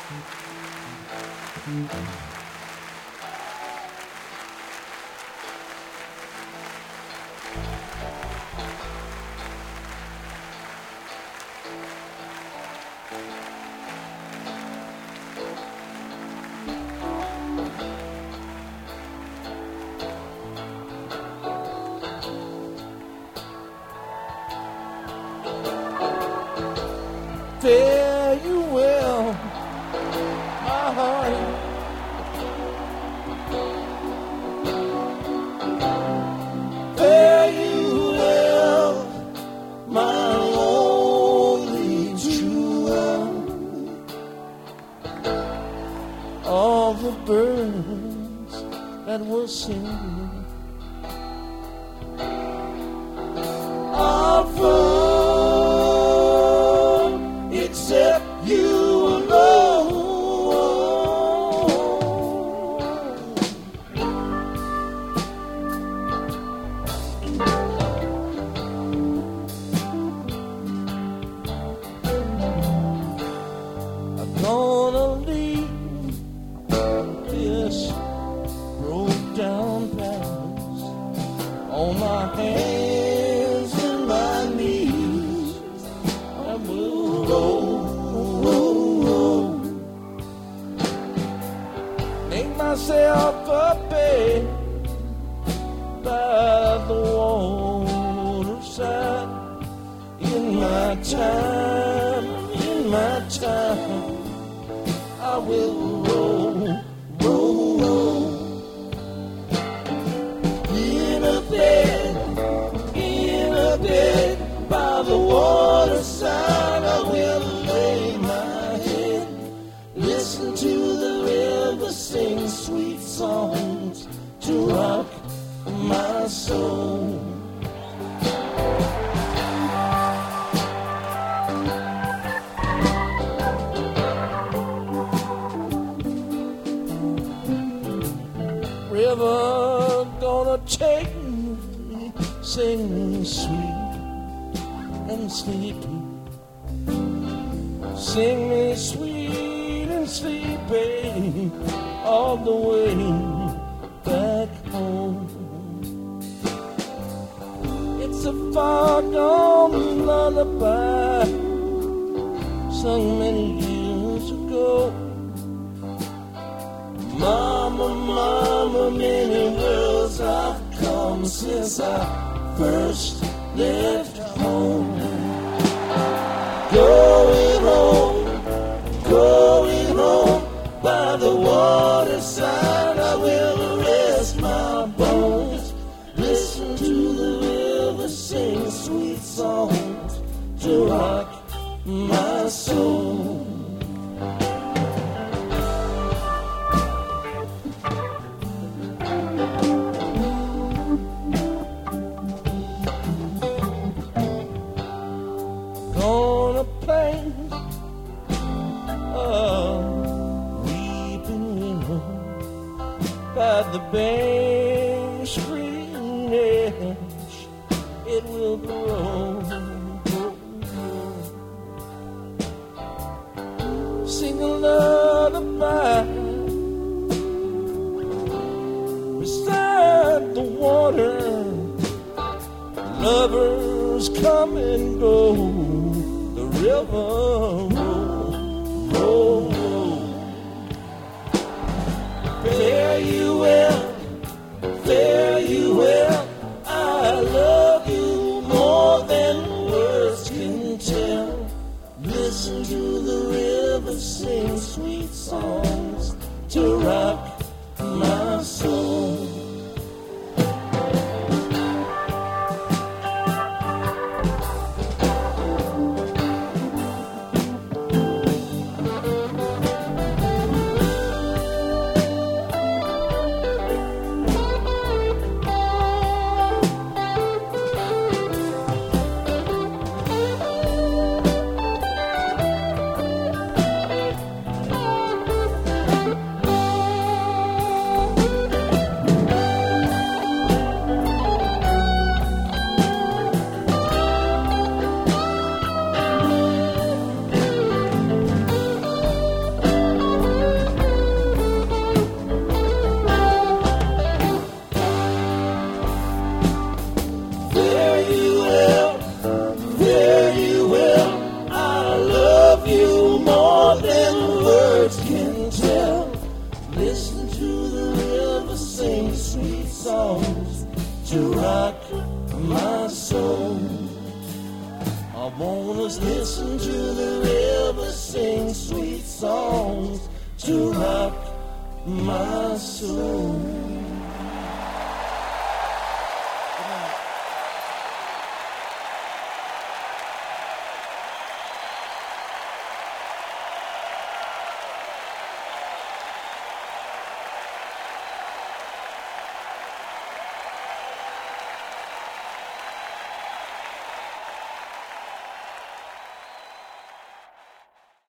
Fare you well, my heart. Fare you well, my only true love. All the birds that were singing are flown except you alone. I'm gonna leave this broke down palace on my hands and my knees. I will roll, make myself a bed by the waterside. In my time, I will roll. In a bed by the waterside, I will lay my head, listen to the river sing sweet songs to rock my soul. River gonna take me, sing sweet and sleepy. Sing me sweet and sleepy all the way back home. It's a far gone lullaby sung many years ago. Mama, mama, many worlds I've come since I first left home. Going home by the waterside, I will rest my bones, listen to the river sing sweet songs to rock my soul. On a plain of weeping willow by the bank screen edge, it will grow. Sing a lullaby beside the water. Lovers come and go. The river roll. Fare you well, I love you more than words can tell. Listen to the river sing sweet songs to rock my soul. to rock my soul. I wanna listen to the river sing sweet songs to rock my soul.